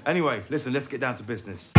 Anyway, listen, let's get down to business.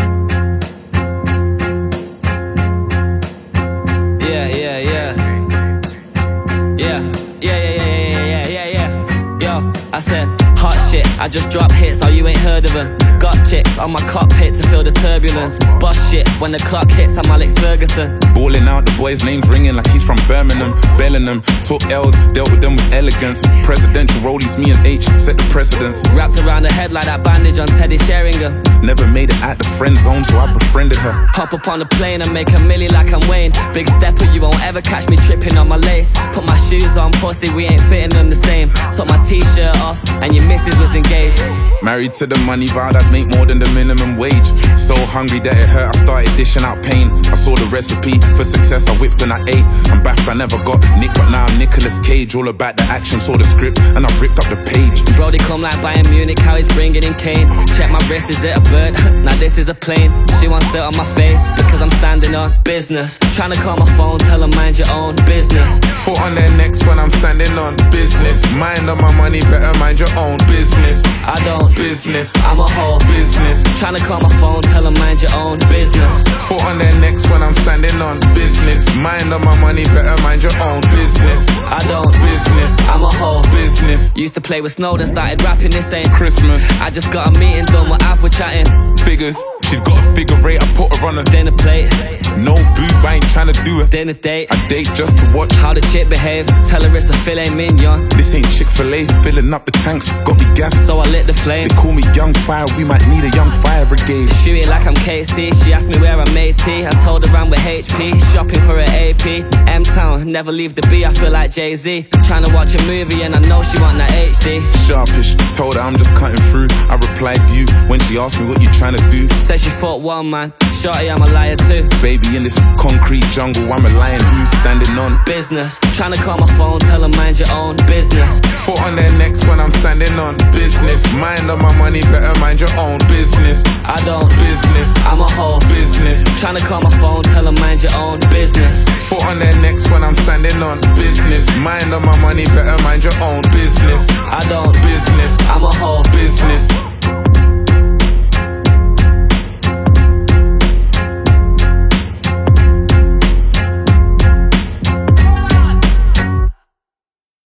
I said, hot shit, I just drop hits, oh you ain't heard of them. Got chicks on my cockpit to feel the turbulence. Boss shit, when the clock hits, I'm Alex Ferguson. Balling out, the boy's name's ringing like he's from Birmingham. Bellingham, took L's, dealt with them with elegance. Presidential rollies, me and H, set the precedence. Wrapped around her head like that bandage on Teddy Sheringham. Never made it out the friend zone, so I befriended her. Hop up on the plane and make a milli like I'm Wayne. Big stepper, you won't ever catch me tripping on my lace. Put my shoes on, pussy, we ain't fitting them the same. Took my t-shirt off and your missus was engaged. Married to the money, vowed I'd make more than the minimum wage. So hungry that it hurt, I started dishing out pain. I saw the recipe for success, I whipped and I ate. I'm back, I never got Nick, but now I'm Nicolas Cage. All about the action, saw the script and I ripped up the page. Brody come like Bayern Munich, how he's bringing in Kane. Check my wrist, is it a bird? Now this is a plane. She wants it on my face because I'm standing on business. Trying to call my phone, tell her mind your own business. Foot on their necks when I'm standing on business. Mind on my money, better mind your own business. I don't business, I'm a whole business. Trying to call my phone, tell her mind your own business. Foot on their necks when I'm standing on business. Mind on my money, better mind your own business. I don't business, I'm a whole business. Used to play with Snowden, started rapping, this ain't Christmas. I just got a meeting done, what Av we're chatting. Figures, she's got a figure eight, I put her on a dinner plate. No boob, I ain't tryna do a dinner date. I date just to watch how the chick behaves. Tell her it's a filet mignon. This ain't Chick-fil-A, filling up the tanks, got me gas. So I lit the flame. They call me Young Fire, we might need a young fire brigade. Shoot it like I'm KC, she asked me where I made tea. I told her I'm with HP, shopping for an AP. M-Town, never leave the B, I feel like Jay-Z. Trying to watch a movie and I know she want that HD. Sharpish, told her I'm just cutting through. I replied you when she asked me what you trying to do. Said she fought one man, shorty I'm a liar too. Baby in this concrete jungle, I'm a lion who's standing on business. Trying to call my phone, tell her mind your own business. Foot on their necks when I'm standing on business. Mind on my money, better mind your own business. I don't business, I'm a whole business. Trying to call my phone, tell her mind your own business. Foot on their necks when I'm standing on business. Mind on my money, better mind your own business. I don't business, I'm a whole business.